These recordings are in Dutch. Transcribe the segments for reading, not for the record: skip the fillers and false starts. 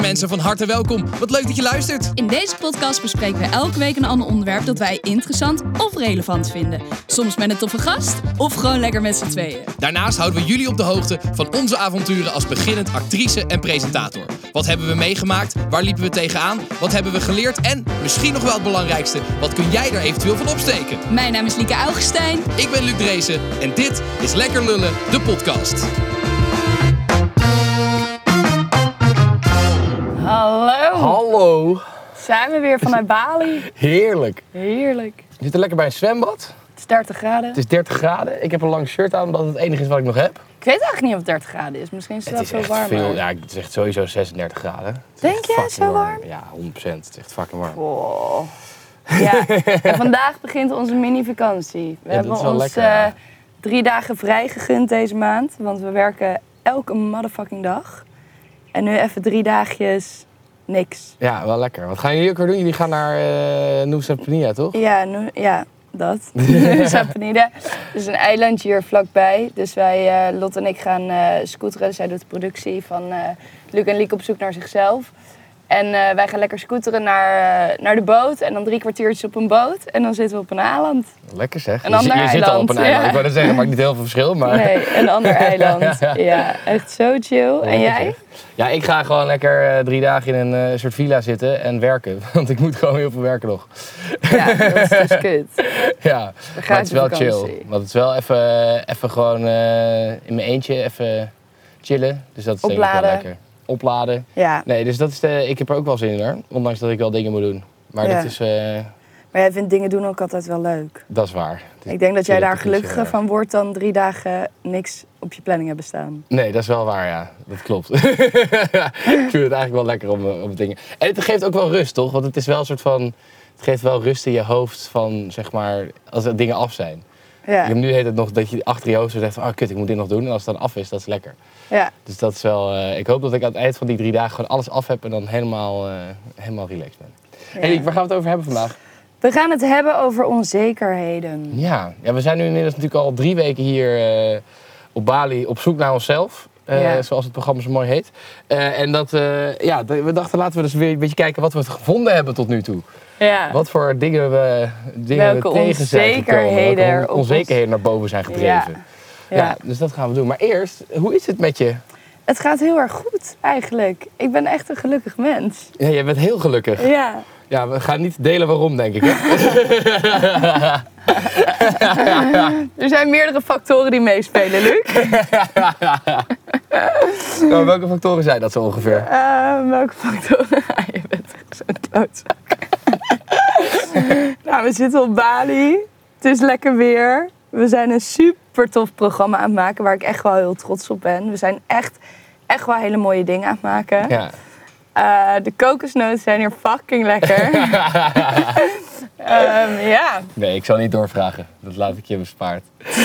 mensen, van harte welkom. Wat leuk dat je luistert. In deze podcast bespreken we elke week een ander onderwerp dat wij interessant of relevant vinden. Soms met een toffe gast of gewoon lekker met z'n tweeën. Daarnaast houden we jullie op de hoogte van onze avonturen als beginnend actrice en presentator. Wat hebben we meegemaakt? Waar liepen we tegenaan? Wat hebben we geleerd? En misschien nog wel het belangrijkste, wat kun jij er eventueel van opsteken? Mijn naam is Lieke Augustijn. Ik ben Luc Dreesen en dit is Lekker Lullen, de podcast. Hallo. Zijn we weer vanuit Bali. Heerlijk. Heerlijk. We zitten lekker bij een zwembad. Het is 30 graden. Het is 30 graden. Ik heb een lang shirt aan omdat het enige is wat ik nog heb. Ik weet eigenlijk niet of het 30 graden is. Misschien is het wel Het is veel echt warmer. veel. Ja, het is echt sowieso 36 graden. Het is Denk echt jij fucking zo warm? Ja, 100%. Het is echt fucking warm. Oh. Ja, en vandaag begint onze mini-vakantie. We hebben dat is wel ons lekker, ja. 3 dagen vrij gegund deze maand. Want we werken elke motherfucking dag. En nu even 3 dagjes niks. Ja, wel lekker. Wat gaan jullie ook weer doen? Jullie gaan naar Nusa Penida, toch? Ja, dat. Nusa Penida. Dus een eilandje hier vlakbij. Dus wij, Lot en ik gaan scooteren. Zij doet de productie van Luc en Lieke op zoek naar zichzelf. En wij gaan lekker scooteren naar de boot. En dan 3 kwartiertjes op een boot. En dan zitten we op een eiland. Lekker zeg. Een ander je zit al op een eiland. ja. Ik wou net zeggen, maakt niet heel veel verschil. Maar... Nee, een ander eiland. Ja, echt zo chill. En jij? Ja, ik ga gewoon lekker 3 dagen in een soort villa zitten en werken. Want ik moet gewoon heel veel werken nog. Ja, dat is dus kut. Ja, maar het is wel chill. Want het is wel even gewoon in mijn eentje even chillen. Dus dat is denk ik wel Opladen. lekker. Opladen. Ja. Nee, dus dat is ik heb er ook wel zin in hoor. Ondanks dat ik wel dingen moet doen. Maar Ja. dat is, Maar jij vindt dingen doen ook altijd wel leuk. dat is waar. Ik denk dat jij daar Tuurlijk, gelukkiger van wordt dan 3 dagen niks op je planning hebben staan. Nee, dat is wel waar, ja. Dat klopt. Ik vind het eigenlijk wel lekker om dingen... En het geeft ook wel rust, toch? Want het is wel een soort van... Het geeft wel rust in je hoofd van, zeg maar, als er dingen af zijn. Ja. Ik heb nu heet het nog dat je achter je hoofd zo zegt van, kut, ik moet dit nog doen. En als het dan af is, dat is lekker. Ja. Dus dat is wel... ik hoop dat ik aan het eind van die 3 dagen gewoon alles af heb en dan helemaal relaxed ben. Ja. Hey, waar gaan we het over hebben vandaag? We gaan het hebben over onzekerheden. Ja, we zijn nu inmiddels natuurlijk al 3 weken hier op Bali op zoek naar onszelf. Ja. Zoals het programma zo mooi heet. En we dachten laten we dus weer een beetje kijken wat we gevonden hebben tot nu toe. Ja. Wat voor dingen we Welke tegen zijn gekomen. onzekerheden er Welke op ons- onzekerheden naar boven zijn gedreven. Ja, dus dat gaan we doen. Maar eerst, hoe is het met je? Het gaat heel erg goed eigenlijk. Ik ben echt een gelukkig mens. Ja, jij bent heel gelukkig. Ja. Ja, we gaan niet delen waarom, denk ik. Hè? Er zijn meerdere factoren die meespelen, Luc. Nou, welke factoren zijn dat zo ongeveer? Welke factoren? Je bent echt zo'n klootzak. Nou, we zitten op Bali. Het is lekker weer. We zijn een super tof programma aan het maken waar ik echt wel heel trots op ben. We zijn echt wel hele mooie dingen aan het maken. Ja. De kokosnoten zijn hier fucking lekker. Ja. Nee, ik zal niet doorvragen. Dat laat ik je bespaard.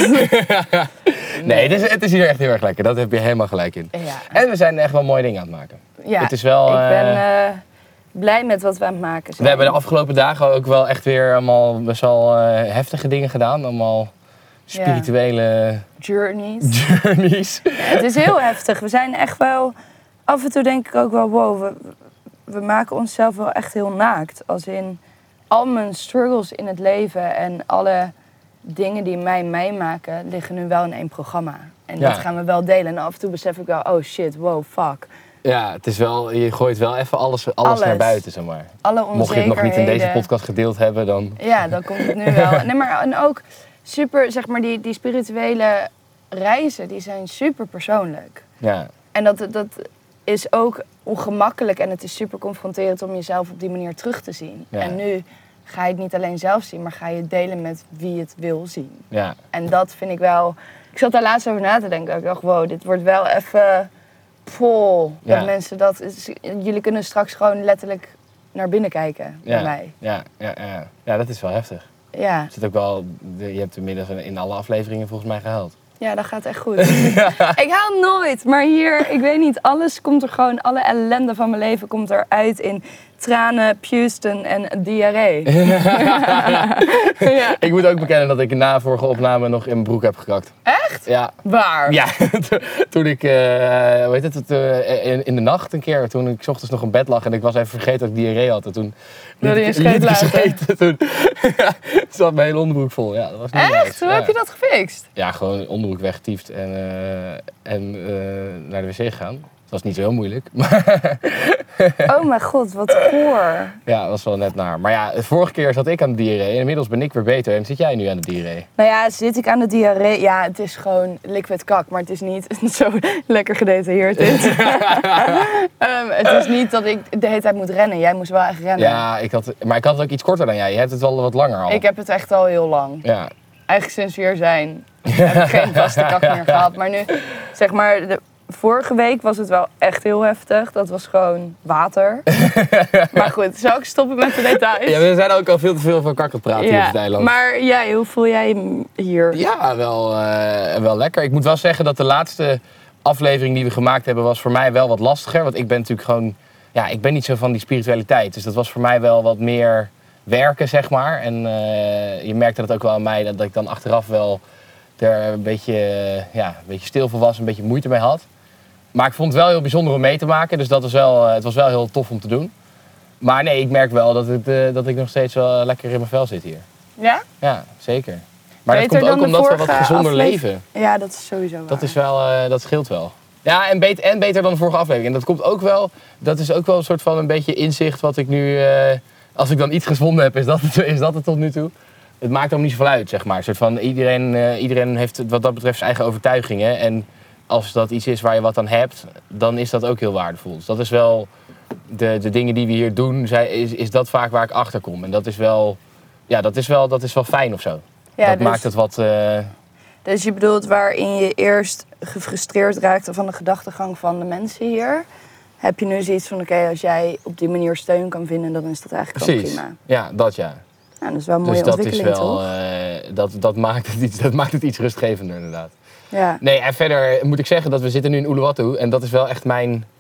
Nee, het is hier echt heel erg lekker. Dat heb je helemaal gelijk in. Ja. En we zijn echt wel mooie dingen aan het maken. Ja, Het is wel, ik ben blij met wat we aan het maken zijn. We hebben de afgelopen dagen ook wel echt weer allemaal best wel heftige dingen gedaan. Allemaal spirituele journeys. journeys. Het is heel heftig. We zijn echt wel... Af en toe denk ik ook wel, wow, we maken onszelf wel echt heel naakt. Als in al mijn struggles in het leven en alle dingen die mij maken, liggen nu wel in 1 programma. En Ja. dat gaan we wel delen. En af en toe besef ik wel, oh shit, wow, fuck. Ja, het is wel, je gooit wel even alles naar buiten, zeg maar. Alle onzekerheden. Mocht je het nog niet in deze podcast gedeeld hebben, dan... Ja, dan komt het nu wel. Nee, maar en ook super, zeg maar, die spirituele reizen, die zijn super persoonlijk. Ja. En dat is ook ongemakkelijk en het is super confronterend om jezelf op die manier terug te zien. Ja. En nu ga je het niet alleen zelf zien, maar ga je het delen met wie het wil zien. Ja. En dat vind ik wel... Ik zat daar laatst over na te denken. Ik dacht, wow, dit wordt wel even vol. Ja. Dat mensen jullie kunnen straks gewoon letterlijk naar binnen kijken bij mij. Ja, dat is wel heftig. Ja. Zit ook wel, je hebt inmiddels in alle afleveringen volgens mij gehuild. Ja, dat gaat echt goed. Ik haal nooit, maar hier, ik weet niet, alles komt er gewoon, alle ellende van mijn leven komt eruit in tranen, puisten en diarree. Ja. Ik moet ook bekennen dat ik na vorige opname nog in mijn broek heb gekakt. Echt? Ja. Waar? Ja, toen ik, in de nacht een keer, toen ik 's ochtends nog in bed lag en ik was even vergeten dat ik diarree had. En toen Wilde je liet scheet ik laten? scheten. Toen zat mijn hele onderbroek vol. Ja, dat was niet Echt? nice. Hoe Ja. heb je dat gefixt? Ja, gewoon onderbroek weggetiefd en naar de wc gegaan. Dat was niet zo heel moeilijk. Maar Oh mijn god, wat goor. ja, dat was wel net naar. Maar ja, de vorige keer zat ik aan de diarree en inmiddels ben ik weer beter. En zit jij nu aan de diarree? Nou ja, zit ik aan de diarree? Ja, het is gewoon liquid kak, maar het is niet zo lekker gedetailleerd dit. Het is niet dat ik de hele tijd moet rennen. Jij moest wel echt rennen. Ja, maar ik had het ook iets korter dan jij. Je hebt het wel wat langer al. Ik heb het echt al heel lang. Ja. Eigenlijk sinds we hier zijn heb ik geen vaste kak meer gehad. Maar nu, zeg maar, vorige week was het wel echt heel heftig. Dat was gewoon water. Maar goed, zal ik stoppen met de details? Ja, we zijn ook al veel te veel van kak praten hier op het eiland. Maar jij, hoe voel jij hem hier? Ja, wel lekker. Ik moet wel zeggen dat de laatste aflevering die we gemaakt hebben was voor mij wel wat lastiger. Want ik ben natuurlijk gewoon... Ja, ik ben niet zo van die spiritualiteit. Dus dat was voor mij wel wat meer werken, zeg maar. En je merkte dat ook wel aan mij, dat ik dan achteraf wel er een beetje stil voor was, een beetje moeite mee had. Maar ik vond het wel heel bijzonder om mee te maken. Dus dat was het was wel heel tof om te doen. Maar nee, ik merk wel dat ik nog steeds wel lekker in mijn vel zit hier. Ja? Ja, zeker. Maar Beter dat komt dan ook de omdat we wat vorige gezonder aflevering? leven. Ja, dat is sowieso waar. Dat is wel, dat scheelt wel. Ja, en beter dan de vorige aflevering. En dat komt ook wel, dat is ook wel een soort van een beetje inzicht wat ik nu, als ik dan iets gevonden heb, is dat het tot nu toe. Het maakt ook niet zoveel uit, zeg maar. Een soort van iedereen heeft wat dat betreft zijn eigen overtuigingen. En als dat iets is waar je wat aan hebt, dan is dat ook heel waardevol. Dus dat is wel, de dingen die we hier doen, is dat vaak waar ik achter kom. En dat is wel, dat is wel fijn of zo. Ja, dat dus, maakt het wat... Dus je bedoelt waarin je eerst gefrustreerd raakte van de gedachtegang van de mensen hier, heb je nu zoiets van, oké, als jij op die manier steun kan vinden, dan is dat eigenlijk ook Precies. prima. Ja, dat ja. Nou, dat is wel een mooie Dus dat is ontwikkeling, wel, toch? dat maakt het iets rustgevender inderdaad. Ja. Nee, en verder moet ik zeggen dat we zitten nu in Uluwatu en dat is wel echt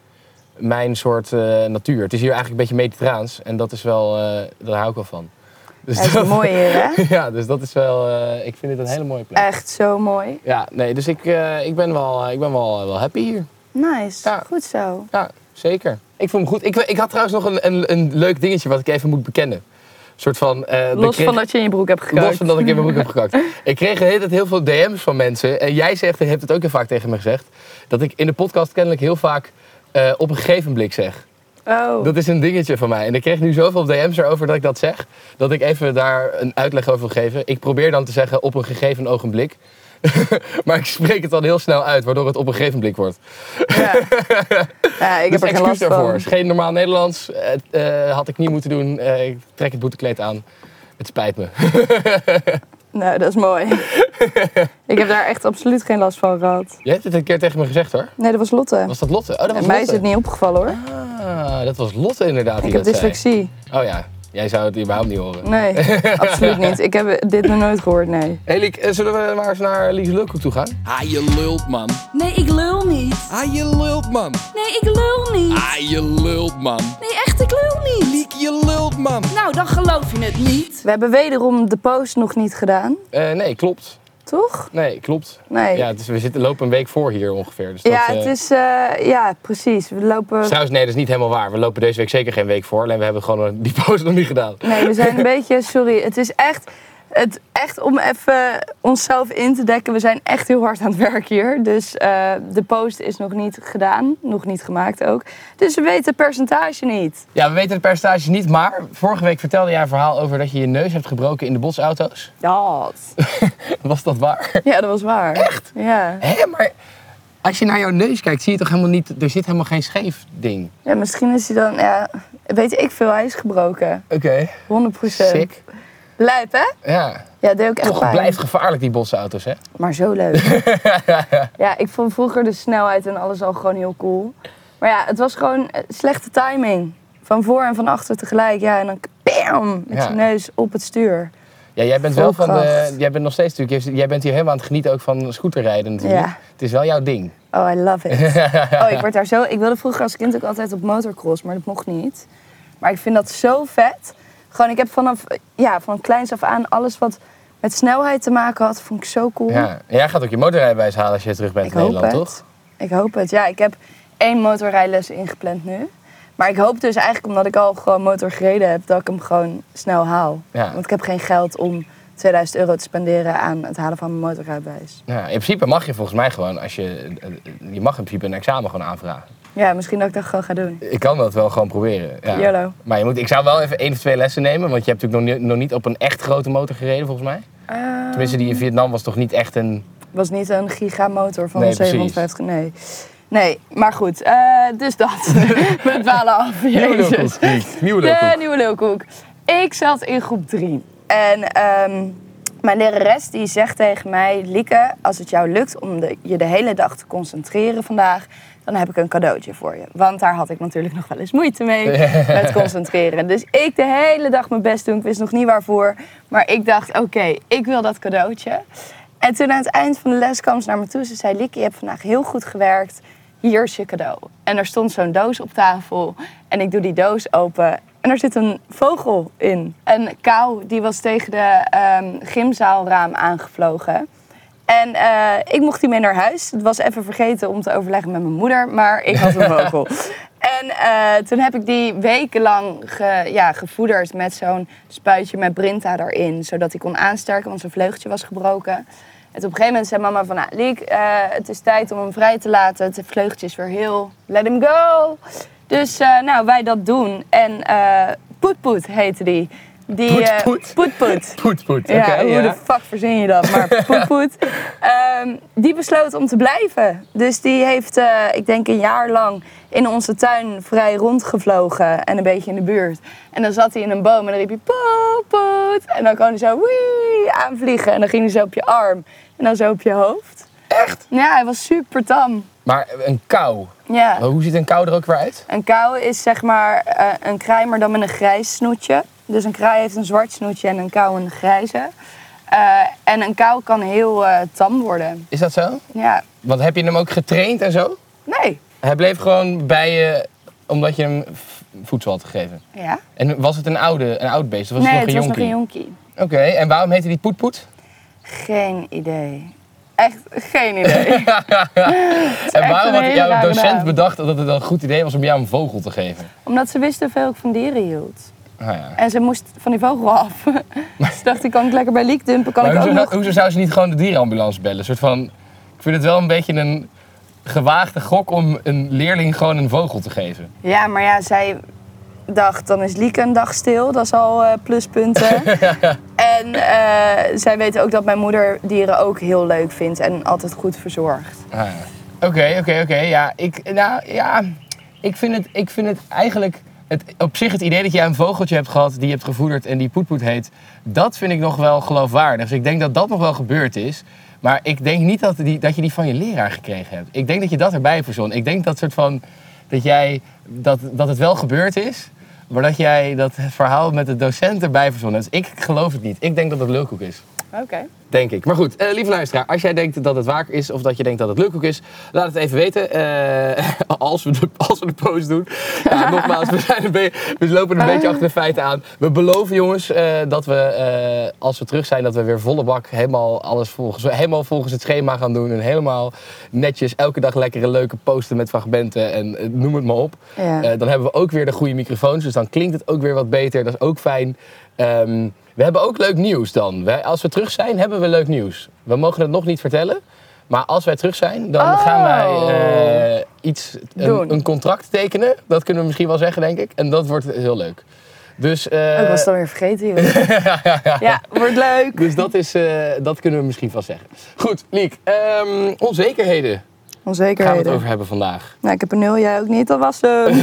mijn soort natuur. Het is hier eigenlijk een beetje mediterraans en dat is wel, daar hou ik wel van. Dus Dat is mooi hier, hè? Ja, dus dat is wel, ik vind het een hele mooie plek. Echt zo mooi. Ja, nee, dus ik ben wel happy hier. Nice, Ja. goed zo. Ja, zeker. Ik vond hem goed. Ik had trouwens nog een leuk dingetje wat ik even moet bekennen. Een soort van... Los van dat je in je broek hebt gekakt. Los van dat ik in mijn broek heb gekakt. Ik kreeg de hele tijd heel veel DM's van mensen. En jij hebt het ook heel vaak tegen me gezegd. Dat ik in de podcast kennelijk heel vaak op een gegeven blik zeg. Oh. Dat is een dingetje van mij. En ik kreeg nu zoveel DM's erover dat ik dat zeg. Dat ik even daar een uitleg over wil geven. Ik probeer dan te zeggen op een gegeven ogenblik. Maar ik spreek het dan heel snel uit, waardoor het op een gegeven blik wordt. Ja. Ja, ik heb Dus er geen last daarvoor. van. Het is geen normaal Nederlands. Had ik niet moeten doen. Ik trek het boetekleed aan. Het spijt me. Nou, dat is mooi. Ik heb daar echt absoluut geen last van gehad. Je hebt het een keer tegen me gezegd hoor. Nee, dat was Lotte. Was dat Lotte? Oh, dat was En mij is Lotte. het niet opgevallen, hoor. Ah, dat was Lotte inderdaad die Ik heb dat zei. dyslexie. Oh ja, jij zou het überhaupt niet horen. Nee, absoluut niet. Ik heb dit nog nooit gehoord, nee. Hey Liek, zullen we maar eens naar Lies Lulkoek toe gaan? Ah, je lult, man. Nee, ik lul niet. Ah, je lult, man. Nee, ik lul niet. Ah, je lult, man. Nee, echt, ik lul niet. Liek, je lult, man. Nou, dan geloof je het niet. We hebben wederom de post nog niet gedaan, Nee, klopt. toch? Nee, klopt. Nee. Ja, dus we lopen een week voor hier ongeveer. Dus Ja, dat, het is... ja, precies. We lopen... Trouwens, nee, dat is niet helemaal waar. We lopen deze week zeker geen week voor. Alleen we hebben gewoon die post nog niet gedaan. Nee, we zijn een beetje... Sorry, het is echt om even onszelf in te dekken. We zijn echt heel hard aan het werk hier. Dus de post is nog niet gedaan. Nog niet gemaakt ook. Dus we weten het percentage niet. Ja, we weten de percentages niet. Maar vorige week vertelde jij een verhaal over dat je je neus hebt gebroken in de botsauto's. Dat. Was dat waar? Ja, dat was waar. Echt? Ja. Hé, maar als je naar jouw neus kijkt, zie je toch helemaal niet... Er zit helemaal geen scheef ding. Ja, misschien is hij dan... Ja, weet ik veel, hij is gebroken. Oké. 100%. Sick. Lijp, hè? Ja. Ja, deed ook echt Toch pijn. blijft gevaarlijk die botsauto's, hè? Maar zo leuk. Ja, ik vond vroeger de snelheid en alles al gewoon heel cool. Maar ja, het was gewoon slechte timing. Van voor en van achter tegelijk. Ja, en dan bam, met Ja. je neus op het stuur. Ja, jij bent wel van de... Volkracht. Jij bent nog steeds natuurlijk... Jij bent hier helemaal aan het genieten ook van scooterrijden natuurlijk. Ja. Het is wel jouw ding. Oh, I love it. Oh, ik wilde vroeger als kind ook altijd op motocross, maar dat mocht niet. Maar ik vind dat zo vet. Gewoon, ik heb van kleins af aan alles wat met snelheid te maken had, vond ik zo cool. Ja. En jij gaat ook je motorrijbewijs halen als je terug bent in Nederland, toch? Ik hoop het. Ja, ik heb 1 motorrijles ingepland nu. Maar ik hoop dus eigenlijk, omdat ik al gewoon motor gereden heb, dat ik hem gewoon snel haal. Ja. Want ik heb geen geld om €2000 te spenderen aan het halen van mijn motorrijbewijs. Ja, in principe mag je volgens mij gewoon, je mag in principe een examen gewoon aanvragen. Ja, misschien dat ik dat gewoon ga doen. Ik kan dat wel gewoon proberen. Ja. YOLO. Maar ik zou wel even 1 of 2 lessen nemen, want je hebt natuurlijk nog niet op een echt grote motor gereden volgens mij. Tenminste, die in Vietnam was toch niet echt een... Was niet een gigamotor van Nee, 750, nee. Maar goed, dus dat. We dwalen af, jezus. Nieuwe lulkoek. Ik zat in groep 3. En mijn lerares die zegt tegen mij... Lieke, als het jou lukt om je de hele dag te concentreren vandaag... dan heb ik een cadeautje voor je. Want daar had ik natuurlijk nog wel eens moeite mee met concentreren. Dus ik de hele dag mijn best doen. Ik wist nog niet waarvoor. Maar ik dacht, oké, ik wil dat cadeautje. En toen aan het eind van de les kwam ze naar me toe. Ze zei, Lieke, je hebt vandaag heel goed gewerkt. Hier is je cadeau. En er stond zo'n doos op tafel. En ik doe die doos open. En er zit een vogel in. Een kauw, die was tegen de gymzaalraam aangevlogen. En ik mocht die mee naar huis. Het was even vergeten om te overleggen met mijn moeder. Maar ik had een vogel. En toen heb ik die wekenlang gevoederd met zo'n spuitje met Brinta erin. Zodat hij kon aansterken, want zijn vleugeltje was gebroken. En op een gegeven moment zei mama van... Liek, het is tijd om hem vrij te laten. Het vleugeltje is weer heel. Let him go. Dus wij dat doen. En Poet heette die. Poet. Ja, hoe de fuck verzin je dat? Maar Poet. Die besloot om te blijven. Dus die heeft, ik denk een jaar lang in onze tuin vrij rondgevlogen. En een beetje in de buurt. En dan zat hij in een boom en dan riep hij Poet. En dan kon hij zo aanvliegen. En dan ging hij zo op je arm. En dan zo op je hoofd. Echt? Ja, hij was super tam. Maar een kauw? Ja. Hoe ziet een kauw er ook weer uit? Een kauw is zeg maar een kraai, maar dan met een grijs snoetje. Dus een kraai heeft een zwart snoetje en een kauw een grijze. En een kauw kan heel tam worden. Is dat zo? Ja. Want heb je hem ook getraind en zo? Nee. Hij bleef gewoon bij je omdat je hem voedsel had gegeven? Ja. En was het een oud beest of was Nee, het nog een jonkie? was nog een jonkie. Oké, en waarom heette die Poet? Geen idee. Echt geen idee. En waarom had jouw docent naam. bedacht dat het een goed idee was om jou een vogel te geven? Omdat ze wist hoeveel ik van dieren hield. Ah, ja. En ze moest van die vogel af. Dus dacht ik, kan ik lekker bij Liek dumpen? Kan Maar ik ook nog... hoezo zou ze niet gewoon de dierenambulance bellen? Een soort van, ik vind het wel een beetje een gewaagde gok om een leerling gewoon een vogel te geven. Ja, maar ja, zij dacht, dan is Lieke een dag stil. Dat is al pluspunten. En zij weet ook dat mijn moeder dieren ook heel leuk vindt en altijd goed verzorgt. Ah, ja. Oké. Ja, ik vind het eigenlijk... op zich het idee dat jij een vogeltje hebt gehad die je hebt gevoederd en die Poet heet, dat vind ik nog wel geloofwaardig. Dus ik denk dat dat nog wel gebeurd is. Maar ik denk niet dat je die van je leraar gekregen hebt. Ik denk dat je dat erbij verzon. Ik denk dat het wel gebeurd is, maar dat jij dat verhaal met de docent erbij verzonnen hebt. Dus ik geloof het niet. Ik denk dat het lulkoek is. Oké. Denk ik. Maar goed, lieve luisteraar, als jij denkt dat het waar is of dat je denkt dat het lulkoek is, laat het even weten. Als we de post doen. Ja, nogmaals, we lopen een beetje achter de feiten aan. We beloven, jongens, dat we, als we terug zijn, dat we weer volle bak helemaal volgens het schema gaan doen. En helemaal netjes elke dag lekkere leuke posten met fragmenten en noem het maar op. Ja. Dan hebben we ook weer de goede microfoons, dus dan klinkt het ook weer wat beter. Dat is ook fijn. We hebben ook leuk nieuws dan. Als we terug zijn, hebben we leuk nieuws. We mogen het nog niet vertellen. Maar als wij terug zijn, dan gaan wij een contract tekenen. Dat kunnen we misschien wel zeggen, denk ik. En dat wordt heel leuk. Dus, Ik was het alweer vergeten, joh. Ja, wordt leuk. Dus dat kunnen we misschien vast zeggen. Goed, Liek. Onzekerheden. Onzekerheden. Gaan we het over hebben vandaag. Nou, ik heb een 0, jij ook niet, dat was hem.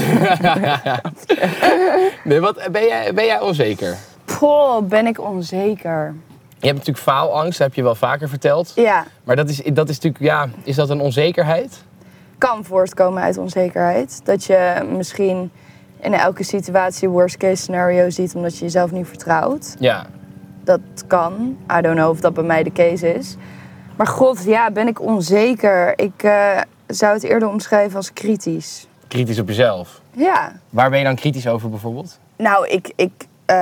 Nee, ben jij onzeker? Poh, ben ik onzeker. Je hebt natuurlijk faalangst, dat heb je wel vaker verteld. Ja, Maar dat is natuurlijk, ja, is dat een onzekerheid? kan voortkomen uit onzekerheid. Dat je misschien in elke situatie worst case scenario ziet omdat je jezelf niet vertrouwt. Ja. Dat kan. I don't know of dat bij mij de case is. Maar god, ja, ben ik onzeker. Ik zou het eerder omschrijven als kritisch. Kritisch op jezelf. Ja. Waar ben je dan kritisch over bijvoorbeeld? Nou, ik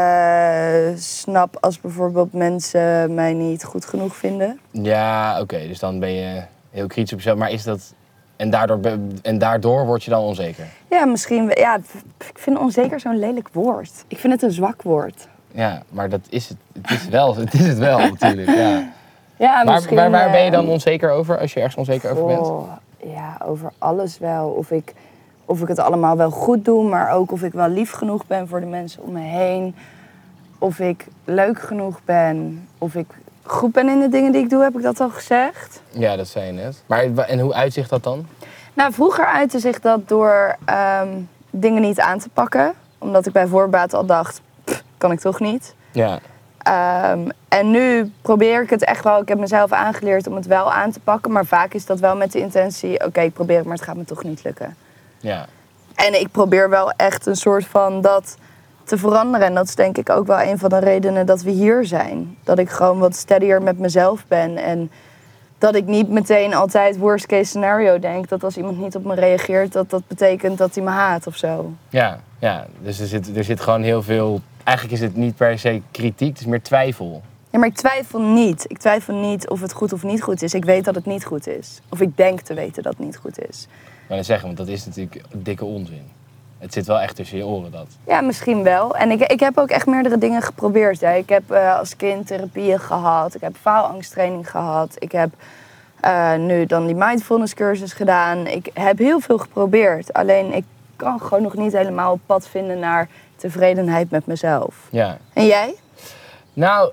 snap als bijvoorbeeld mensen mij niet goed genoeg vinden. Ja, oké, dus dan ben je heel kritisch op jezelf. Maar is dat... En daardoor word je dan onzeker? Ja, misschien. Ja, ik vind onzeker zo'n lelijk woord. Ik vind het een zwak woord. Ja, maar dat is het. Het is het wel natuurlijk, ja. Ja, Maar waar ben je dan onzeker over, als je ergens onzeker over bent? Ja, over alles wel. Of ik het allemaal wel goed doe, maar ook of ik wel lief genoeg ben voor de mensen om me heen. Of ik leuk genoeg ben. Of ik goed ben in de dingen die ik doe, heb ik dat al gezegd? Ja, dat zei je net. Maar en hoe uitzicht dat dan? Nou, vroeger uitte zich dat door dingen niet aan te pakken. Omdat ik bij voorbaat al dacht, kan ik toch niet. Ja. En nu probeer ik het echt wel. Ik heb mezelf aangeleerd om het wel aan te pakken. Maar vaak is dat wel met de intentie, oké, ik probeer het, maar het gaat me toch niet lukken. Ja. En ik probeer wel echt een soort van dat te veranderen. En dat is denk ik ook wel een van de redenen dat we hier zijn. Dat ik gewoon wat steadier met mezelf ben. En dat ik niet meteen altijd worst case scenario denk. Dat als iemand niet op me reageert, dat betekent dat hij me haat of zo. Ja. Dus er zit gewoon heel veel... Eigenlijk is het niet per se kritiek, het is meer twijfel. Ja, maar ik twijfel niet. Ik twijfel niet of het goed of niet goed is. Ik weet dat het niet goed is. Of ik denk te weten dat het niet goed is. Maar dan zeggen, want dat is natuurlijk dikke onzin. Het zit wel echt tussen je oren, dat. Ja, misschien wel. En ik heb ook echt meerdere dingen geprobeerd. Hè. Ik heb als kind therapieën gehad. Ik heb faalangsttraining gehad. Ik heb nu dan die mindfulness cursus gedaan. Ik heb heel veel geprobeerd. Alleen ik kan gewoon nog niet helemaal op pad vinden naar tevredenheid met mezelf. Ja. En jij? Nou,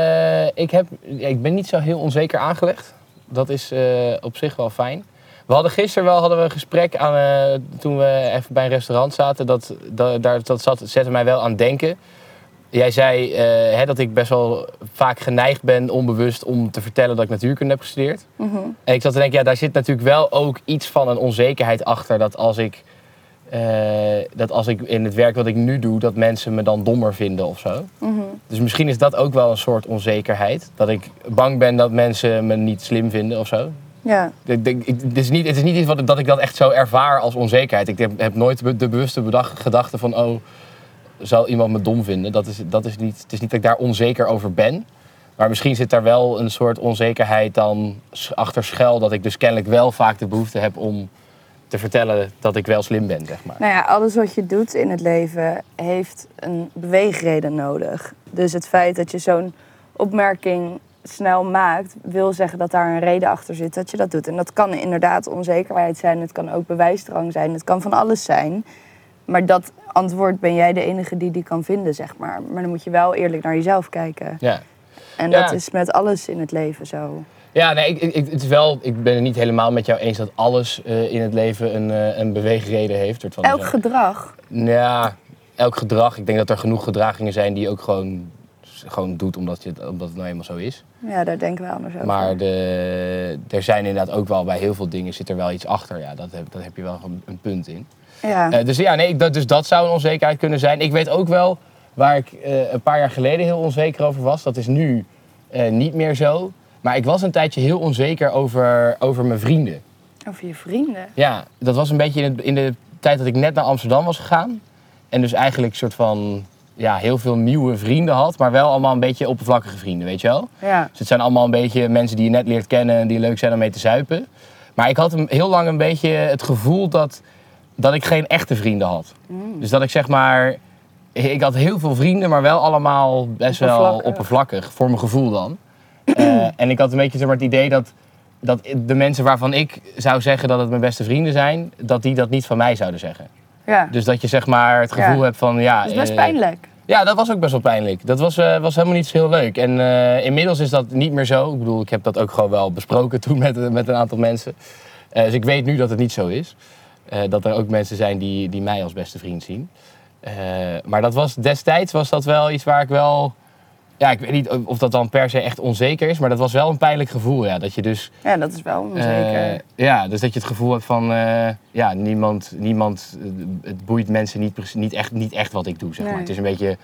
ik ben niet zo heel onzeker aangelegd. Dat is op zich wel fijn. We hadden gisteren een gesprek toen we even bij een restaurant zaten. Dat zette mij wel aan het denken. Jij zei dat ik best wel vaak geneigd ben, onbewust, om te vertellen dat ik natuurkunde heb gestudeerd. Mm-hmm. En ik zat te denken, ja, daar zit natuurlijk wel ook iets van een onzekerheid achter. Dat als ik in het werk wat ik nu doe, dat mensen me dan dommer vinden of zo. Mm-hmm. Dus misschien is dat ook wel een soort onzekerheid. Dat ik bang ben dat mensen me niet slim vinden of zo. Ja. Het is niet iets dat ik dat echt zo ervaar als onzekerheid. Ik heb nooit de bewuste gedachte van, oh, zal iemand me dom vinden? Het is niet dat ik daar onzeker over ben. Maar misschien zit daar wel een soort onzekerheid dan achter schuil. Dat ik dus kennelijk wel vaak de behoefte heb om te vertellen dat ik wel slim ben, zeg maar. Nou ja, alles wat je doet in het leven heeft een beweegreden nodig. Dus het feit dat je zo'n opmerking snel maakt, wil zeggen dat daar een reden achter zit dat je dat doet. En dat kan inderdaad onzekerheid zijn, het kan ook bewijsdrang zijn, het kan van alles zijn. Maar dat antwoord ben jij de enige die kan vinden, zeg maar. Maar dan moet je wel eerlijk naar jezelf kijken. Ja. En dat is met alles in het leven zo. Ja, nee, ik ben het niet helemaal met jou eens dat alles in het leven een beweegreden heeft. Elk gedrag? Ja, elk gedrag. Ik denk dat er genoeg gedragingen zijn die je ook gewoon doet omdat het nou eenmaal zo is. Ja, daar denken we anders over. Maar er zijn inderdaad ook wel bij heel veel dingen zit er wel iets achter. Ja, dat heb je wel een punt in. Ja. Dus dat zou een onzekerheid kunnen zijn. Ik weet ook wel waar ik een paar jaar geleden heel onzeker over was. Dat is nu niet meer zo. Maar ik was een tijdje heel onzeker over mijn vrienden. Over je vrienden? Ja, dat was een beetje in de tijd dat ik net naar Amsterdam was gegaan. En dus eigenlijk een soort van heel veel nieuwe vrienden had. Maar wel allemaal een beetje oppervlakkige vrienden, weet je wel? Ja. Dus het zijn allemaal een beetje mensen die je net leert kennen en die leuk zijn om mee te zuipen. Maar ik had heel lang een beetje het gevoel dat ik geen echte vrienden had. Dus dat ik zeg maar... Ik had heel veel vrienden, maar wel allemaal best wel oppervlakkig. Voor mijn gevoel dan. En ik had een beetje het idee dat de mensen waarvan ik zou zeggen dat het mijn beste vrienden zijn, dat die dat niet van mij zouden zeggen. Ja. Dus dat je zeg maar het gevoel hebt van... dat is best pijnlijk. Ja, dat was ook best wel pijnlijk. Dat was helemaal niet zo heel leuk. En inmiddels is dat niet meer zo. Ik bedoel, ik heb dat ook gewoon wel besproken toen met een aantal mensen. Dus ik weet nu dat het niet zo is. Dat er ook mensen zijn die mij als beste vriend zien. Maar destijds was dat wel iets waar ik wel... Ja, ik weet niet of dat dan per se echt onzeker is, maar dat was wel een pijnlijk gevoel. Ja, dat je dus... Ja, dat is wel onzeker. Dus dat je het gevoel hebt van... niemand... het boeit mensen niet echt wat ik doe, zeg maar. Nee. Het is een beetje...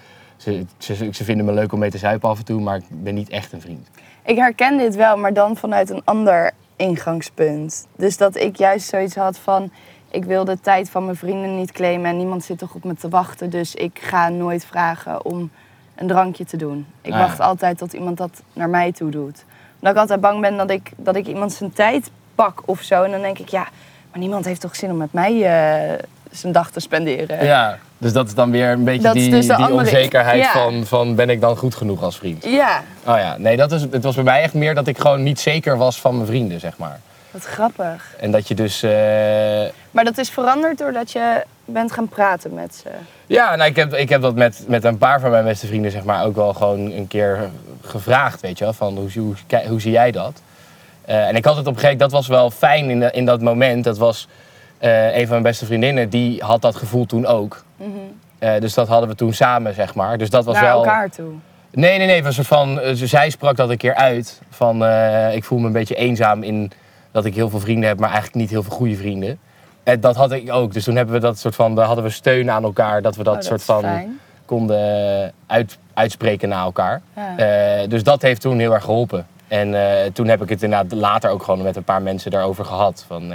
Ze vinden me leuk om mee te zuipen af en toe, maar ik ben niet echt een vriend. Ik herken dit wel, maar dan vanuit een ander ingangspunt. Dus dat ik juist zoiets had van... ik wil de tijd van mijn vrienden niet claimen en niemand zit toch op me te wachten. Dus ik ga nooit vragen om een drankje te doen. Ik wacht altijd tot iemand dat naar mij toe doet. Omdat ik altijd bang ben dat ik iemand zijn tijd pak of zo. En dan denk ik, ja, maar niemand heeft toch zin om met mij zijn dag te spenderen. Ja, dus dat is dan weer een beetje die onzekerheid van ben ik dan goed genoeg als vriend? Ja. Oh ja, nee, het was bij mij echt meer dat ik gewoon niet zeker was van mijn vrienden, zeg maar. Wat grappig. En dat je dus... Maar dat is veranderd doordat je bent gaan praten met ze? Ja, nou, ik heb dat met een paar van mijn beste vrienden zeg maar ook wel gewoon een keer gevraagd, weet je wel. Van hoe zie jij dat? En ik had het op een gegeven moment, dat was wel fijn in dat moment. Dat was een van mijn beste vriendinnen, die had dat gevoel toen ook. Mm-hmm. Dus dat hadden we toen samen, zeg maar. Dus dat was naar wel... elkaar toe? Nee, het was een soort van... zij sprak dat een keer uit. Van, ik voel me een beetje eenzaam in dat ik heel veel vrienden heb, maar eigenlijk niet heel veel goede vrienden. En dat had ik ook. Dus toen hebben we dat soort van... hadden we steun aan elkaar, dat we dat soort van fijn. konden uitspreken naar elkaar. Ja. Dus dat heeft toen heel erg geholpen. En toen heb ik het inderdaad later ook gewoon met een paar mensen daarover gehad. Van,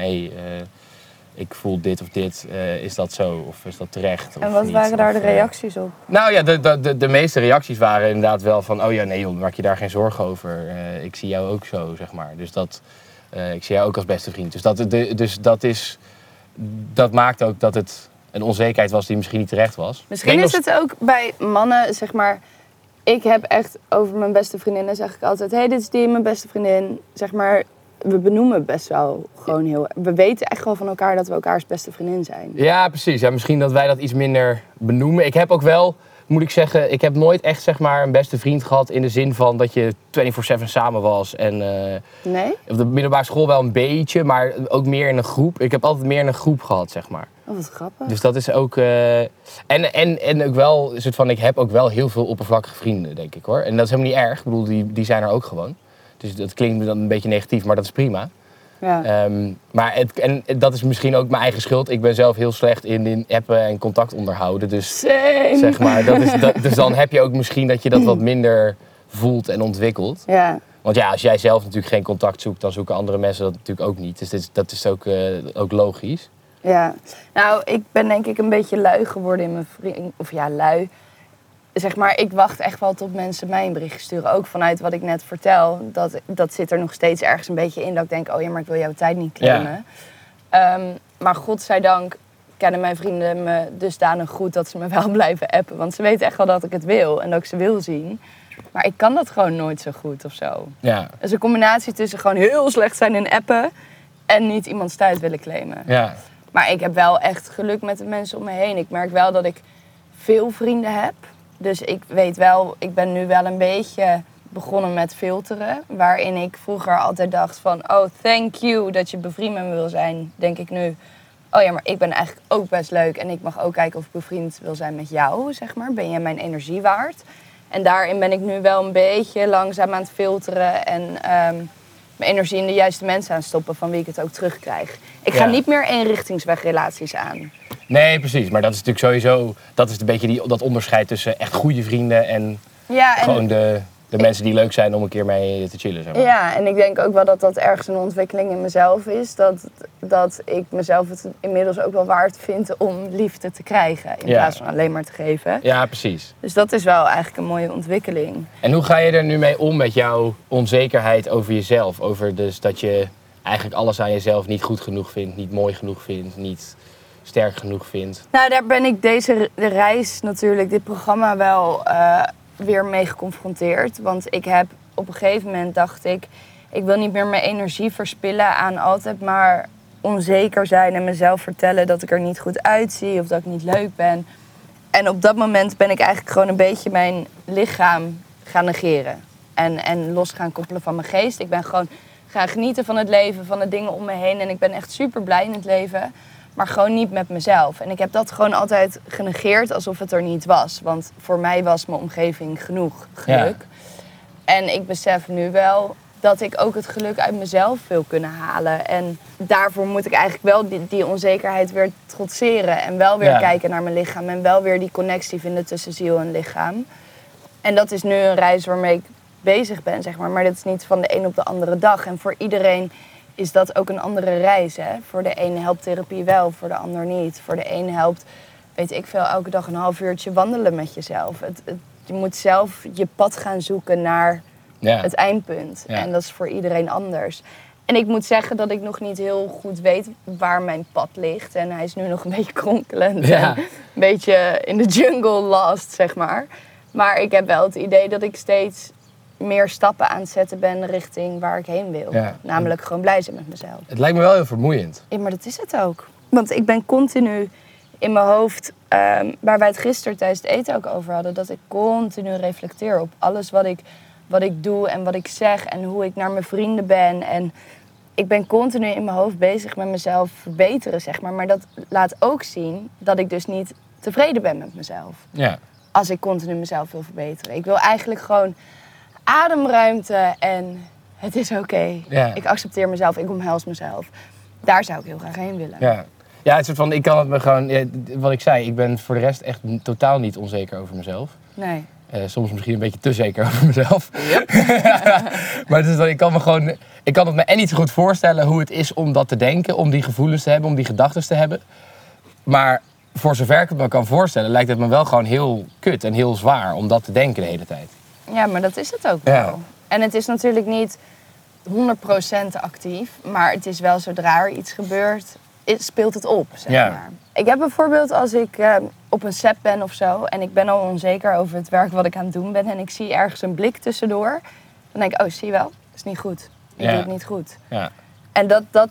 ik voel dit of dit, is dat zo of is dat terecht? En wat waren daar de reacties op? Nou ja, de meeste reacties waren inderdaad wel van... oh ja, nee joh, maak je daar geen zorgen over. Ik zie jou ook zo, zeg maar. Dus ik zie jou ook als beste vriend. Dus dat maakt ook dat het een onzekerheid was die misschien niet terecht was. Misschien is het ook bij mannen, zeg maar... Ik heb echt over mijn beste vriendinnen zeg ik altijd... hey, dit is die, mijn beste vriendin. Zeg maar, we benoemen best wel gewoon heel... We weten echt wel van elkaar dat we elkaars beste vriendin zijn. Ja, precies. Ja, misschien dat wij dat iets minder benoemen. Ik heb ook wel, moet ik zeggen... Ik heb nooit echt zeg maar een beste vriend gehad... in de zin van dat je 24/7 samen was. En, nee? Op de middelbare school wel een beetje, maar ook meer in een groep. Ik heb altijd meer in een groep gehad, zeg maar. Oh, wat grappig. Dus dat is ook... En ook wel, soort van, ik heb ook wel heel veel oppervlakkige vrienden, denk ik hoor. En dat is helemaal niet erg. Ik bedoel, die zijn er ook gewoon. Dus dat klinkt dan een beetje negatief, maar dat is prima. Ja. Maar dat is misschien ook mijn eigen schuld. Ik ben zelf heel slecht in appen en contact onderhouden. Dus, Same. zeg maar, dus dan heb je ook misschien dat je dat wat minder voelt en ontwikkelt. Ja. Want ja, als jij zelf natuurlijk geen contact zoekt, dan zoeken andere mensen dat natuurlijk ook niet. Dus dat is ook logisch. Ja. Nou, ik ben denk ik een beetje lui geworden in mijn vriend... Of ja, lui. Zeg maar, ik wacht echt wel tot mensen mij een berichtje sturen. Ook vanuit wat ik net vertel. Dat zit er nog steeds ergens een beetje in. Dat ik denk, oh ja, maar ik wil jouw tijd niet claimen. Ja. Maar godzijdank kennen mijn vrienden me dusdanig goed dat ze me wel blijven appen. Want ze weten echt wel dat ik het wil en dat ik ze wil zien. Maar ik kan dat gewoon nooit zo goed of zo. Ja. Het is een combinatie tussen gewoon heel slecht zijn in appen en niet iemands tijd willen claimen. Ja. Maar ik heb wel echt geluk met de mensen om me heen. Ik merk wel dat ik veel vrienden heb. Dus ik weet wel, ik ben nu wel een beetje begonnen met filteren. Waarin ik vroeger altijd dacht van, oh, thank you dat je bevriend met me wil zijn. Denk ik nu, oh ja, maar ik ben eigenlijk ook best leuk. En ik mag ook kijken of ik bevriend wil zijn met jou, zeg maar. Ben jij mijn energie waard? En daarin ben ik nu wel een beetje langzaam aan het filteren. En mijn energie in de juiste mensen aan het stoppen van wie ik het ook terugkrijg. Ik ga niet meer eenrichtingswegrelaties aan. Nee, precies. Maar dat is natuurlijk sowieso... Dat is een beetje dat onderscheid tussen echt goede vrienden en gewoon de mensen die leuk zijn om een keer mee te chillen. Zeg maar. Ja, en ik denk ook wel dat dat ergens een ontwikkeling in mezelf is. Dat ik mezelf het inmiddels ook wel waard vind om liefde te krijgen. In plaats van alleen maar te geven. Ja, precies. Dus dat is wel eigenlijk een mooie ontwikkeling. En hoe ga je er nu mee om met jouw onzekerheid over jezelf? Over dus dat je eigenlijk alles aan jezelf niet goed genoeg vindt, niet mooi genoeg vindt, niet sterk genoeg vindt. Nou, daar ben ik de reis natuurlijk, dit programma wel weer mee geconfronteerd. Want ik heb op een gegeven moment dacht ik wil niet meer mijn energie verspillen aan altijd maar onzeker zijn en mezelf vertellen dat ik er niet goed uitzie of dat ik niet leuk ben. En op dat moment ben ik eigenlijk gewoon een beetje mijn lichaam gaan negeren. En los gaan koppelen van mijn geest. Ik ben gewoon gaan genieten van het leven, van de dingen om me heen. En ik ben echt super blij in het leven. Maar gewoon niet met mezelf. En ik heb dat gewoon altijd genegeerd alsof het er niet was. Want voor mij was mijn omgeving genoeg geluk. Ja. En ik besef nu wel dat ik ook het geluk uit mezelf wil kunnen halen. En daarvoor moet ik eigenlijk wel die onzekerheid weer trotseren. En wel weer kijken naar mijn lichaam. En wel weer die connectie vinden tussen ziel en lichaam. En dat is nu een reis waarmee ik bezig ben, zeg maar. Maar dat is niet van de een op de andere dag. En voor iedereen is dat ook een andere reis. Hè? Voor de ene helpt therapie wel, voor de ander niet. Voor de ene helpt, weet ik veel, elke dag een half uurtje wandelen met jezelf. Je moet zelf je pad gaan zoeken naar het eindpunt. Ja. En dat is voor iedereen anders. En ik moet zeggen dat ik nog niet heel goed weet waar mijn pad ligt. En hij is nu nog een beetje kronkelend. Ja. En een beetje in de jungle lost, zeg maar. Maar ik heb wel het idee dat ik steeds meer stappen aan het zetten ben richting waar ik heen wil. Ja. Namelijk gewoon blij zijn met mezelf. Het lijkt me wel heel vermoeiend. Ja, maar dat is het ook. Want ik ben continu in mijn hoofd, waar wij het gisteren tijdens het eten ook over hadden, dat ik continu reflecteer op alles wat ik doe en wat ik zeg en hoe ik naar mijn vrienden ben. En ik ben continu in mijn hoofd bezig met mezelf verbeteren, zeg maar. Maar dat laat ook zien dat ik dus niet tevreden ben met mezelf. Ja. Als ik continu mezelf wil verbeteren. Ik wil eigenlijk gewoon ademruimte en het is oké. Ja. Ik accepteer mezelf, ik omhels mezelf. Daar zou ik heel graag heen willen. Ja. Ja, het soort van, ik kan het me gewoon, wat ik zei, ik ben voor de rest echt totaal niet onzeker over mezelf. Nee. Soms misschien een beetje te zeker over mezelf. Yep. Maar het is dat ik kan het me en niet zo goed voorstellen hoe het is om dat te denken, om die gevoelens te hebben, om die gedachten te hebben. Maar voor zover ik het me kan voorstellen, lijkt het me wel gewoon heel kut en heel zwaar om dat te denken de hele tijd. Ja, maar dat is het ook wel. Ja. En het is natuurlijk niet 100% actief, maar het is wel zodra er iets gebeurt, speelt het op, zeg maar. Ik heb bijvoorbeeld als ik op een set ben of zo en ik ben al onzeker over het werk wat ik aan het doen ben en ik zie ergens een blik tussendoor, dan denk ik, oh, zie je wel, dat is niet goed. Ik doe het niet goed. Ja. En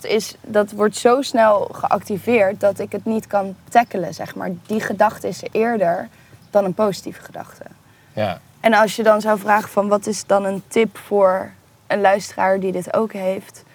dat wordt zo snel geactiveerd dat ik het niet kan tackelen, zeg maar. Die gedachte is eerder dan een positieve gedachte. Ja. En als je dan zou vragen van wat is dan een tip voor een luisteraar die dit ook heeft.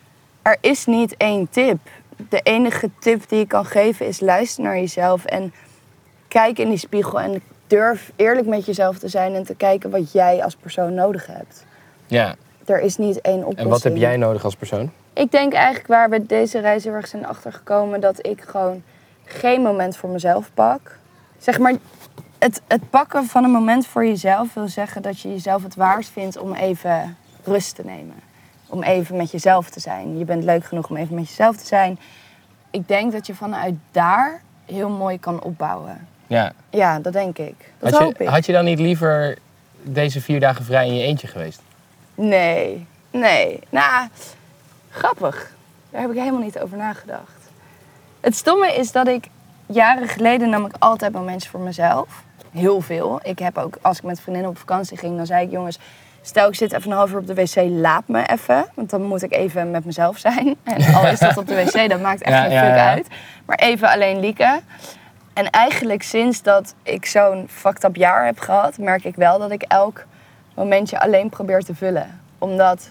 Er is niet één tip. De enige tip die je kan geven is luister naar jezelf en kijk in die spiegel en durf eerlijk met jezelf te zijn en te kijken wat jij als persoon nodig hebt. Ja. Er is niet één oplossing. En wat heb jij nodig als persoon? Ik denk eigenlijk waar we deze reis heel erg zijn achtergekomen dat ik gewoon geen moment voor mezelf pak. Zeg maar, het pakken van een moment voor jezelf wil zeggen dat je jezelf het waard vindt om even rust te nemen. Om even met jezelf te zijn. Je bent leuk genoeg om even met jezelf te zijn. Ik denk dat je vanuit daar heel mooi kan opbouwen. Ja. Ja, dat denk ik. Dat hoop ik. Had je dan niet liever deze 4 dagen vrij in je eentje geweest? Nee. Nou, grappig. Daar heb ik helemaal niet over nagedacht. Het stomme is dat ik jaren geleden nam ik altijd momentjes voor mezelf. Heel veel. Ik heb ook, als ik met vriendinnen op vakantie ging, dan zei ik, jongens, stel ik zit even een half uur op de wc, laat me even. Want dan moet ik even met mezelf zijn. En al is dat op de wc, dat maakt echt geen fuck uit. Maar even alleen Lieke. En eigenlijk sinds dat ik zo'n fucked up jaar heb gehad, merk ik wel dat ik elk momentje alleen probeer te vullen. Omdat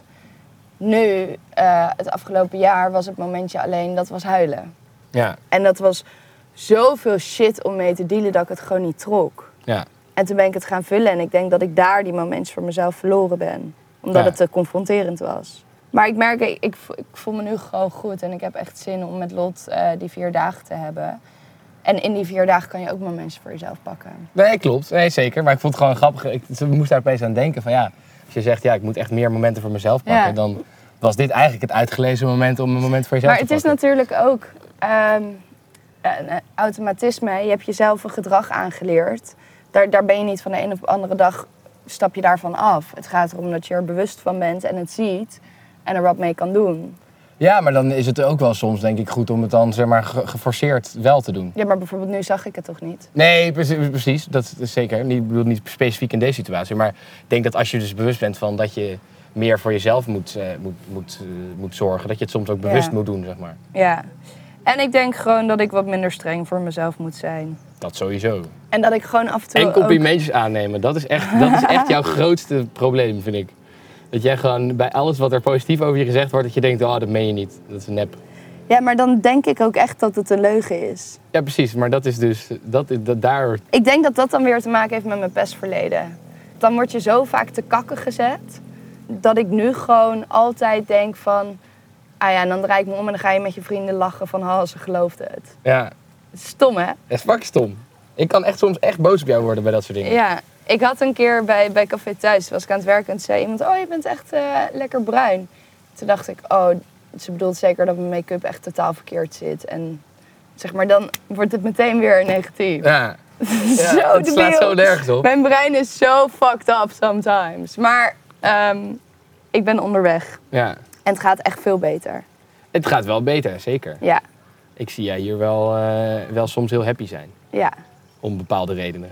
nu, het afgelopen jaar, was het momentje alleen, dat was huilen. Ja. En dat was zoveel shit om mee te dealen dat ik het gewoon niet trok. Ja. En toen ben ik het gaan vullen en ik denk dat ik daar die momentjes voor mezelf verloren ben. Omdat het te confronterend was. Maar ik merk, ik voel me nu gewoon goed en ik heb echt zin om met Lot die 4 dagen te hebben. En in die 4 dagen kan je ook momentjes voor jezelf pakken. Nee, klopt. Nee, zeker. Maar ik vond het gewoon grappig. Ik moest daar opeens aan denken van ja, als je zegt ja, ik moet echt meer momenten voor mezelf pakken, dan was dit eigenlijk het uitgelezen moment om een moment voor jezelf te pakken. Maar het is natuurlijk ook een automatisme. Je hebt jezelf een gedrag aangeleerd. Daar ben je niet van de een op de andere dag, stap je daarvan af. Het gaat erom dat je er bewust van bent en het ziet en er wat mee kan doen. Ja, maar dan is het ook wel soms denk ik goed om het dan zeg maar geforceerd wel te doen. Ja, maar bijvoorbeeld nu zag ik het toch niet? Nee, precies. Dat is zeker. Ik bedoel niet specifiek in deze situatie. Maar ik denk dat als je dus bewust bent van dat je meer voor jezelf moet zorgen, dat je het soms ook bewust moet doen, zeg maar. Ja. En ik denk gewoon dat ik wat minder streng voor mezelf moet zijn. Dat sowieso. En dat ik gewoon af en toe en complimentjes aannemen. Dat is echt jouw grootste probleem, vind ik. Dat jij gewoon bij alles wat er positief over je gezegd wordt, dat je denkt, oh, dat meen je niet. Dat is nep. Ja, maar dan denk ik ook echt dat het een leugen is. Ja, precies. Maar dat is dus, daar... Ik denk dat dat dan weer te maken heeft met mijn pestverleden. Dan word je zo vaak te kakken gezet, dat ik nu gewoon altijd denk van, ah ja, en dan draai ik me om en dan ga je met je vrienden lachen van, oh, ze geloofde het. Ja. Het is stom, hè? Dat is fucking stom. Ik kan echt soms echt boos op jou worden bij dat soort dingen. Ja, ik had een keer bij Café Thuis, was ik aan het werken en zei iemand, oh, je bent echt lekker bruin. Toen dacht ik, oh, Ze bedoelt zeker dat mijn make-up echt totaal verkeerd zit. En zeg maar, dan wordt het meteen weer negatief. Ja. Zo het slaat debiel. zo nergens op. Mijn brein is zo fucked up sometimes. Maar ik ben onderweg. Ja. En het gaat echt veel beter. Het gaat wel beter, zeker. Ja, Ik zie jij hier wel soms heel happy zijn. ja. Om bepaalde redenen.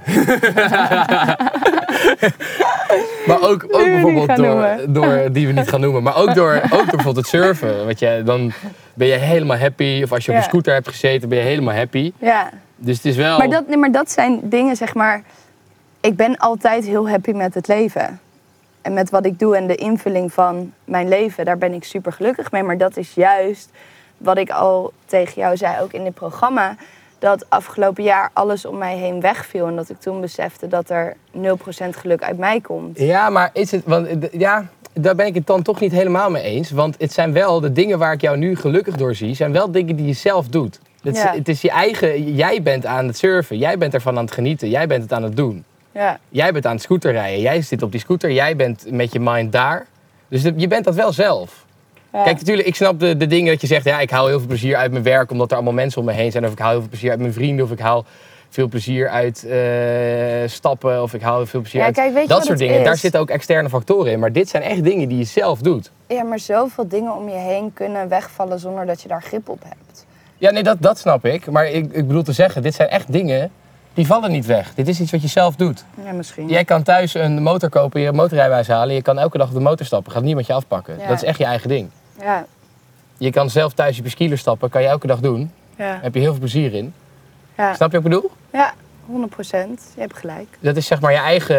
Maar ook bijvoorbeeld door die we niet gaan noemen. Maar ook door bijvoorbeeld het surfen. Dan ben je helemaal happy. Of als je op een scooter hebt gezeten, ben je helemaal happy. Ja. Dus het is wel... Maar dat zijn dingen, zeg maar... Ik ben altijd heel happy met het leven. En met wat ik doe en de invulling van mijn leven. Daar ben ik super gelukkig mee. Maar dat is juist wat ik al tegen jou zei, ook in dit programma. Dat afgelopen jaar alles om mij heen wegviel. En dat ik toen besefte dat er 0% geluk uit mij komt. Ja, maar is het... daar ben ik het dan toch niet helemaal mee eens. Want het zijn wel de dingen waar ik jou nu gelukkig door zie, zijn wel dingen die je zelf doet. Het is je eigen... Jij bent aan het surfen. Jij bent ervan aan het genieten. Jij bent het aan het doen. Ja. Jij bent aan het scooterrijden. Jij zit op die scooter. Jij bent met je mind daar. Dus je bent dat wel zelf. Ja. Kijk, natuurlijk, ik snap de dingen dat je zegt... Ja, ik haal heel veel plezier uit mijn werk omdat er allemaal mensen om me heen zijn. Of ik haal heel veel plezier uit mijn vrienden. Of ik haal veel plezier uit stappen. Of ik haal heel veel plezier uit kijk, weet je dat wat soort het dingen. is? Daar zitten ook externe factoren in. Maar dit zijn echt dingen die je zelf doet. Ja, maar zoveel dingen om je heen kunnen wegvallen zonder dat je daar grip op hebt. Ja, nee, dat snap ik. Maar ik bedoel te zeggen, dit zijn echt dingen... Die vallen niet weg. Dit is iets wat je zelf doet. Ja, misschien. Jij kan thuis een motor kopen, je motorrijbewijs halen. Je kan elke dag op de motor stappen. Gaat niemand je afpakken. Ja. Dat is echt je eigen ding. Ja. Je kan zelf thuis je skieler stappen. Kan je elke dag doen. Ja. Daar heb je heel veel plezier in. Ja. Snap je wat ik bedoel? Ja, 100%. Je hebt gelijk. Dat is zeg maar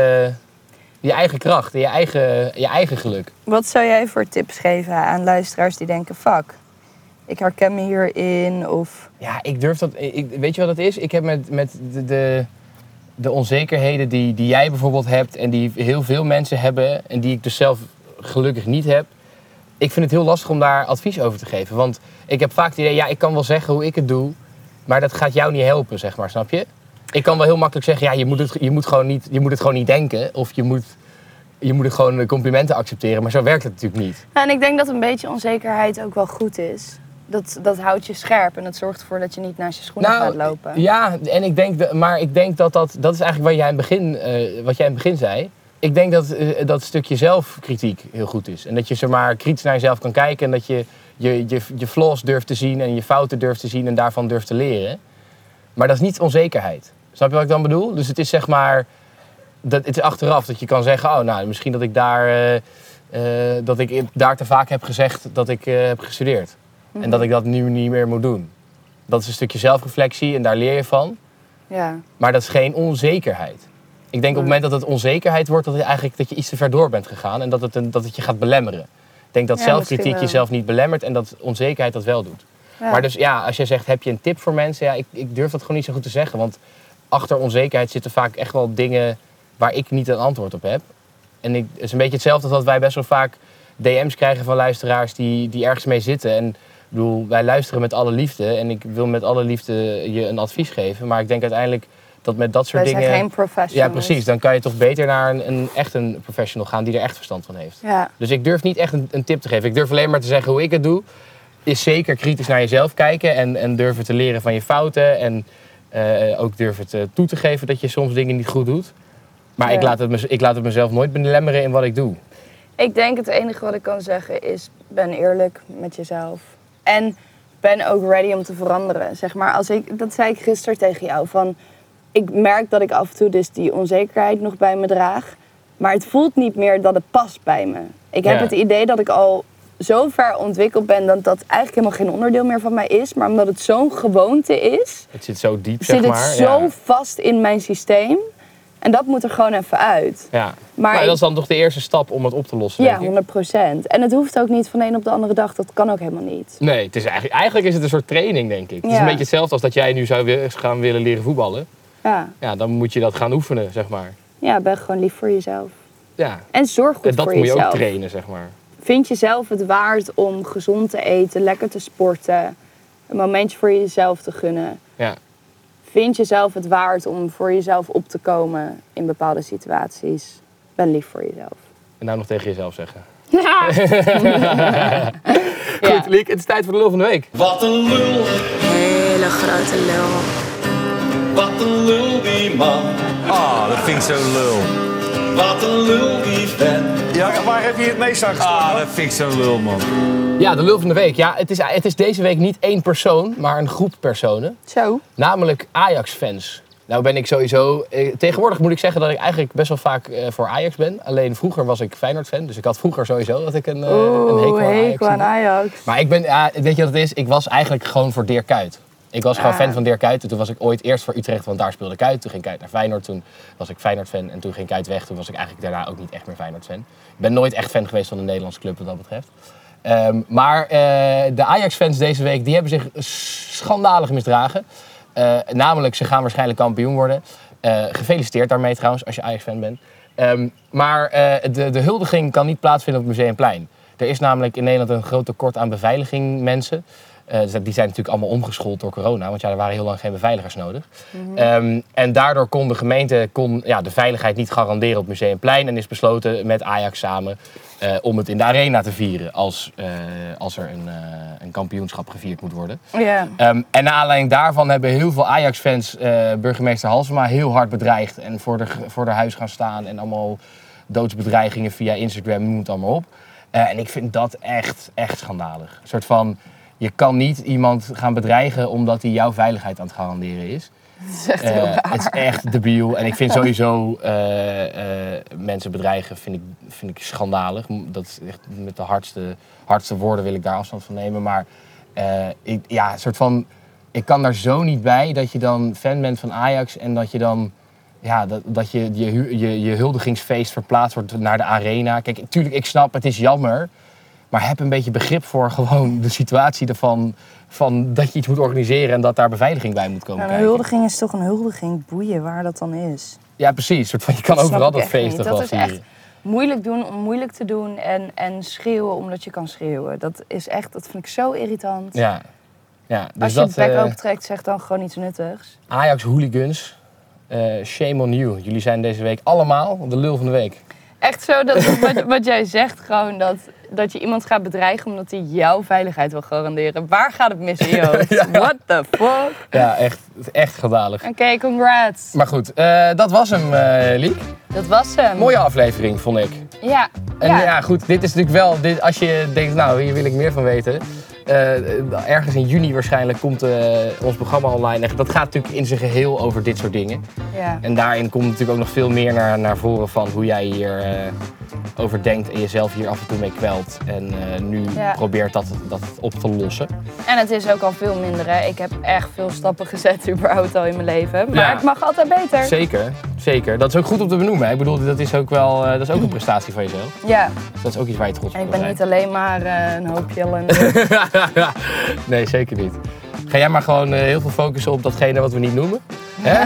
je eigen kracht. En je eigen geluk. Wat zou jij voor tips geven aan luisteraars die denken... Fuck, ik herken me hierin of... Ja, ik durf dat... weet je wat het is? Ik heb met de onzekerheden die jij bijvoorbeeld hebt... en die heel veel mensen hebben... en die ik dus zelf gelukkig niet heb... Ik vind het heel lastig om daar advies over te geven. Want ik heb vaak het idee, ja, ik kan wel zeggen hoe ik het doe... maar dat gaat jou niet helpen, zeg maar, snap je? Ik kan wel heel makkelijk zeggen, ja, je moet het gewoon niet denken... of je moet het gewoon complimenten accepteren... maar zo werkt het natuurlijk niet. En ik denk dat een beetje onzekerheid ook wel goed is. Dat houdt je scherp en dat zorgt ervoor dat je niet naast je schoenen gaat lopen. Ja, en ik denk dat is eigenlijk wat jij in het begin zei. Ik denk dat stukje zelfkritiek heel goed is. En dat je zomaar kritisch naar jezelf kan kijken en dat je flaws durft te zien en je fouten durft te zien en daarvan durft te leren. Maar dat is niet onzekerheid. Snap je wat ik dan bedoel? Dus het is zeg maar, het is achteraf dat je kan zeggen, oh nou, misschien dat ik daar te vaak heb gezegd dat ik heb gestudeerd. En dat ik dat nu niet meer moet doen. Dat is een stukje zelfreflectie en daar leer je van. Ja. Maar dat is geen onzekerheid. Ik denk op het moment dat het onzekerheid wordt, dat je iets te ver door bent gegaan en dat het je gaat belemmeren. Ik denk dat zelfkritiek jezelf niet belemmert en dat onzekerheid dat wel doet. Ja. Maar dus ja, als jij zegt, heb je een tip voor mensen? Ja, ik durf dat gewoon niet zo goed te zeggen. Want achter onzekerheid zitten vaak echt wel dingen waar ik niet een antwoord op heb. En het is een beetje hetzelfde als dat wij best wel vaak DM's krijgen van luisteraars die ergens mee zitten. En ik bedoel, wij luisteren met alle liefde en ik wil met alle liefde je een advies geven. Maar ik denk uiteindelijk dat met dat soort dingen... Wij zijn geen professionals. Ja, precies. Dan kan je toch beter naar een professional gaan die er echt verstand van heeft. Ja. Dus ik durf niet echt een tip te geven. Ik durf alleen maar te zeggen hoe ik het doe. Is zeker kritisch naar jezelf kijken en durven te leren van je fouten. En ook durven toe te geven dat je soms dingen niet goed doet. Maar Ja. ik laat het mezelf nooit belemmeren in wat ik doe. Ik denk het enige wat ik kan zeggen is, ben eerlijk met jezelf. En ben ook ready om te veranderen. Zeg maar, dat zei ik gisteren tegen jou. Van, ik merk dat ik af en toe dus die onzekerheid nog bij me draag. Maar het voelt niet meer dat het past bij me. Ik heb het idee dat ik al zo ver ontwikkeld ben dat dat eigenlijk helemaal geen onderdeel meer van mij is. Maar omdat het zo'n gewoonte is, Het zit zo diep, zeg zit maar. het zo vast in mijn systeem. En dat moet er gewoon even uit. Ja. Maar dat is dan toch de eerste stap om het op te lossen, ja, denk ik. 100%. En het hoeft ook niet van de een op de andere dag. Dat kan ook helemaal niet. Nee, het is eigenlijk is het een soort training, denk ik. Het is een beetje hetzelfde als dat jij nu zou gaan willen leren voetballen. Ja. Ja, dan moet je dat gaan oefenen, zeg maar. Ja, ben gewoon lief voor jezelf. Ja. En zorg goed En dat voor moet je jezelf. ook trainen, zeg maar. Vind jezelf het waard om gezond te eten, lekker te sporten, een momentje voor jezelf te gunnen. Ja. Vind jezelf het waard om voor jezelf op te komen in bepaalde situaties. Ben lief voor jezelf. En nou nog tegen jezelf zeggen. Goed, Liek, het is tijd voor de lul van de week. Wat een lul, Hele grote lul. wat een lul die man. Ah, dat vind ik zo lul. Wat een lul die vent. Ja, waar heb je het meest aan gesproken? Ah, dat vind ik zo lul, man. Ja, de lul van de week. Ja, het is deze week niet één persoon, maar een groep personen. Zo. Namelijk Ajax-fans. Nou ben ik sowieso... tegenwoordig moet ik zeggen dat ik eigenlijk best wel vaak voor Ajax ben. Alleen vroeger was ik Feyenoord-fan. Dus ik had vroeger sowieso dat ik een hekel aan Ajax. Maar ik ben... weet je wat het is? Ik was eigenlijk gewoon voor Dirk Kuyt. Ik was gewoon fan van Dirk Kuyt. En toen was ik ooit eerst voor Utrecht, want daar speelde Kuyt. Toen ging Kuyt naar Feyenoord. Toen was ik Feyenoord-fan. En toen ging Kuyt weg. Toen was ik eigenlijk daarna ook niet echt meer Feyenoord-fan. Ik ben nooit echt fan geweest van een Nederlandse club wat dat betreft. Maar de Ajax-fans deze week, die hebben zich schandalig misdragen. Namelijk, ze gaan waarschijnlijk kampioen worden. Gefeliciteerd daarmee trouwens, als je Ajax-fan bent. Maar de huldiging kan niet plaatsvinden op het Museumplein. Er is namelijk in Nederland een groot tekort aan beveiliging mensen. Die zijn natuurlijk allemaal omgeschoold door corona, want ja, er waren heel lang geen beveiligers nodig. En daardoor kon de gemeente de veiligheid niet garanderen op het Museumplein en is besloten met Ajax samen om het in de arena te vieren als er een kampioenschap gevierd moet worden. Ja. En naar aanleiding daarvan hebben heel veel Ajax-fans burgemeester Halsema heel hard bedreigd en voor haar huis gaan staan en allemaal doodsbedreigingen via Instagram, noem het allemaal op. En ik vind dat echt schandalig. Een soort van, je kan niet iemand gaan bedreigen omdat hij jouw veiligheid aan het garanderen is. Dat is echt heel raar. Het is echt debiel. En ik vind sowieso mensen bedreigen vind ik schandalig. Dat is echt met de hardste woorden wil ik daar afstand van nemen. Maar een soort van, ik kan daar zo niet bij dat je dan fan bent van Ajax en dat je dan dat je huldigingsfeest verplaatst wordt naar de arena. Kijk, tuurlijk, ik snap, het is jammer. Maar heb een beetje begrip voor gewoon de situatie ervan. Van dat je iets moet organiseren en dat daar beveiliging bij moet komen Een kijken. huldiging is toch een huldiging, boeien waar dat dan is. Ja, precies. Soort van, je kan Dat overal snap ik dat echt feest niet. toch wel Dat is vieren. echt moeilijk doen om moeilijk te doen en schreeuwen omdat je kan schreeuwen. Dat vind ik zo irritant. Ja. Dus Als je het bek opentrekt, zeg dan gewoon iets nuttigs. Ajax hooligans, shame on you. Jullie zijn deze week allemaal de lul van de week. Echt zo, dat wat jij zegt, gewoon dat je iemand gaat bedreigen omdat hij jouw veiligheid wil garanderen. Waar gaat het mis in je hoofd? Ja. What the fuck? Ja, echt geweldig. Oké, congrats. Maar goed, dat was hem, Liek. Dat was hem. Mooie aflevering, vond ik. Ja. En ja, goed, dit is natuurlijk wel, als je denkt, nou, hier wil ik meer van weten. Ergens in juni waarschijnlijk komt ons programma online. En dat gaat natuurlijk in zijn geheel over dit soort dingen. Ja. En daarin komt natuurlijk ook nog veel meer naar voren van hoe jij hier over denkt en jezelf hier af en toe mee kwelt. En nu probeert dat op te lossen. En het is ook al veel minder, hè. Ik heb echt veel stappen gezet überhaupt al in mijn leven. Maar het mag altijd beter. Zeker. Dat is ook goed om te benoemen. Hè? Ik bedoel, dat is ook een prestatie van jezelf. Ja. Dus dat is ook iets waar je trots op En ik kan ben zijn. niet alleen maar een hoopje ellende. Nee, zeker niet. Ga jij maar gewoon heel veel focussen op datgene wat we niet noemen. Hè?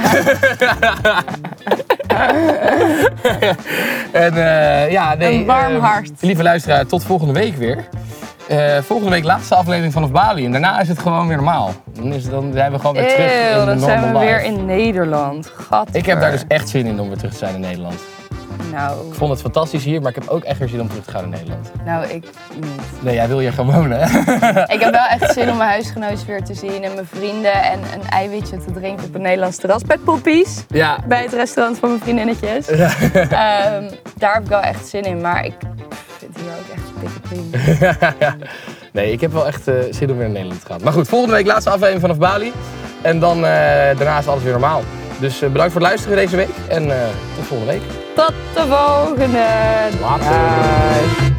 Een warm hart. Lieve luisteraar, tot volgende week weer. Volgende week laatste aflevering vanaf Bali. En daarna is het gewoon weer normaal. Dan zijn we gewoon weer terug in Dan zijn we normal weer life. in Nederland. Gadver. Ik heb daar dus echt zin in om weer terug te zijn in Nederland. Nou, Ik vond het fantastisch hier, maar ik heb ook echt weer zin om terug te gaan in Nederland. ik niet. Nee, jij wil hier gewoon wonen, hè? Ik heb wel echt zin om mijn huisgenootjes weer te zien en mijn vrienden en een eiwitje te drinken op een Nederlands terras bij Poppies. Ja. Bij het restaurant van mijn vriendinnetjes. Daar heb ik wel echt zin in, maar ik vind hier ook echt een dikke prima. Nee, ik heb wel echt zin om weer naar Nederland te gaan. Maar goed, volgende week laatste aflevering vanaf Bali. En dan daarna is alles weer normaal. Dus bedankt voor het luisteren deze week. En tot volgende week. Tot de volgende. Later. Dag.